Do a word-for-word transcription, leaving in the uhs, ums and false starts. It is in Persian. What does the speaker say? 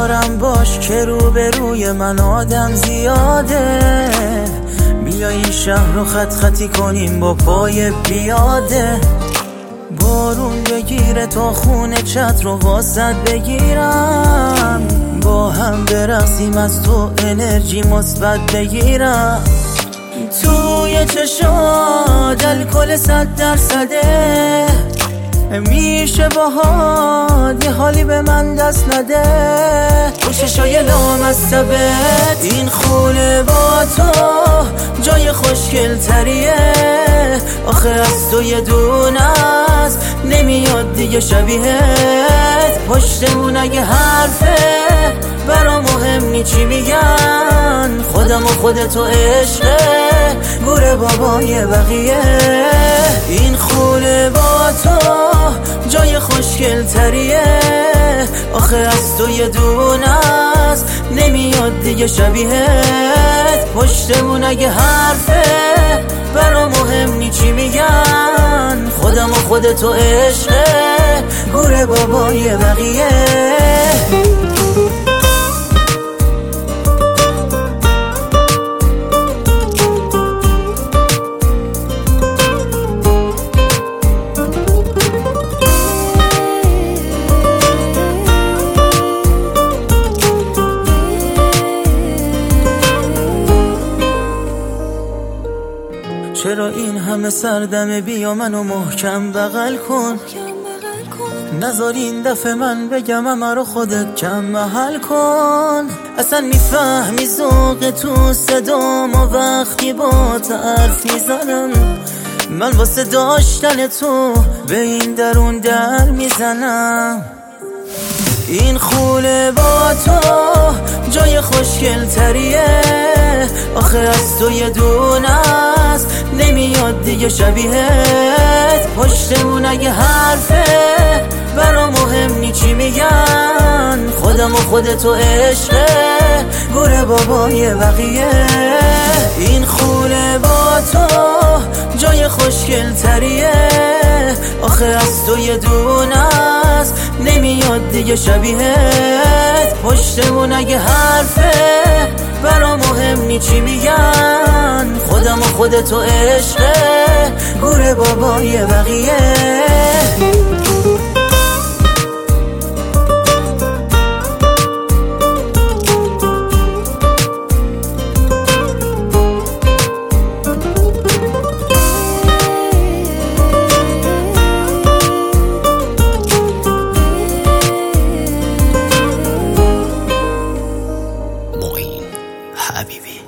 دارم باش که روبروی من آدم زیاده. بیا این شهر رو خط خطی کنیم با پای پیاده. بارون بگیره تا خونه چت رو واسط بگیرم، با هم برقصیم از تو انرژی مثبت بگیرم. توی چشات الکل صد درصده، میشه باهات یه حالی به من دست نده. خوششای لامصبت این خونه با تو جای خوشگل تریه. آخه از تو یه دونه است نمیاد دیگه شبیهت. پشتمون اگه حرفه برا مهم نی چی میگن، خودم و خودتو عشقه گوره بابای بقیه. این خونه با تو جای خوشگل تریه. آخه از تو یه دونه است نمیاد دیگه شبیهت. پشتمون اگه حرفه برا مهم نی چی میگن، خودم و خودتو عشقه گوره بابای بقیه. چرا این همه سردمه؟ بیا منو محکم بغل کن، نذار این دفعه من بگم همه رو خودت کم محل کن. اصلا میفهمی ذوق تو صدام و وقتی با حرف میزنم، من واسه داشتن تو به این درون در میزنم. این خونه با تو جای خوشگل تریه. آخه از تو یه دونه است نمیاد دیگه شبیهت. پشتمون اگه حرفه برا مهم نی چی میگن، خودم و خودتو عشقه گوره بابای بقیه. این خونه با تو جای خوشگل تریه. آخه از تو یه دونه است نمیاد دیگه شبیهت. پشتمون اگه حرفه برا مهم نی چی میگن، خودم و خودتو عشقه گوره بابای بقیه. حبيبي